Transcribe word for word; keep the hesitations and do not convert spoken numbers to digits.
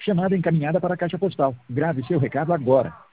Chamada encaminhada para a caixa postal. Grave seu recado agora.